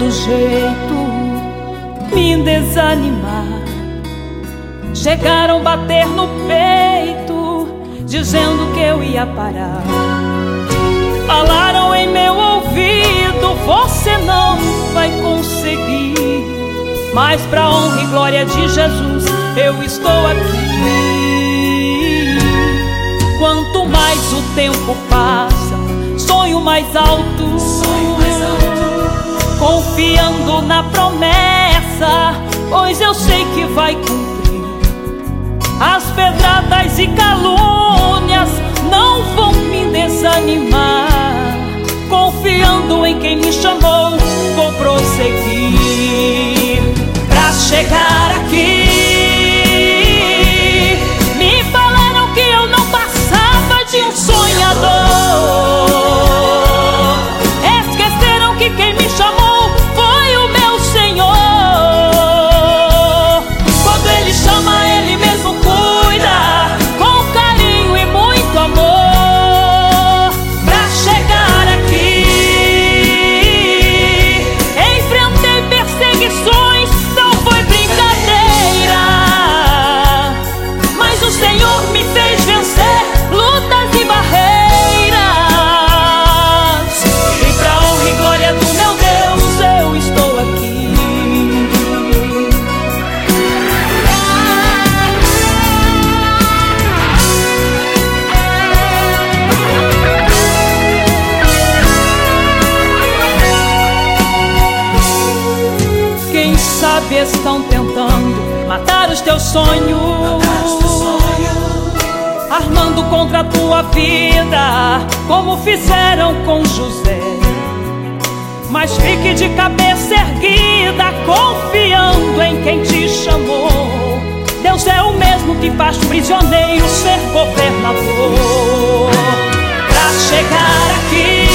todo jeito me desanimar. Chegaram a bater no peito, dizendo que eu ia parar. Falaram em meu ouvido: você não vai conseguir. Mas pra honra e glória de Jesus, eu estou aqui. Quanto mais o tempo passa, sonho mais alto, confiando na promessa, pois eu sei que vai cumprir. As pedradas e calúnias não vão me desanimar. Confiando em quem me chamou, vou prosseguir. Pra chegar aqui, me falaram que eu não passava de um sonhador. Esqueceram que quem me chamou foi o meu Senhor. Quando Ele chama, Ele mesmo cuida, com carinho e muito amor. Pra chegar aqui, enfrentei perseguições, não foi brincadeira, mas o Senhor me fez vencer lutas e barreiras. E pra honra e glória do meu Deus, eu estou aqui. Quem sabe estão tentando matar os teus sonhos, armando contra a tua vida, como fizeram com José. Mas fique de cabeça erguida, confiando em quem te chamou. Deus é o mesmo que faz prisioneiro ser governador. Pra chegar aqui,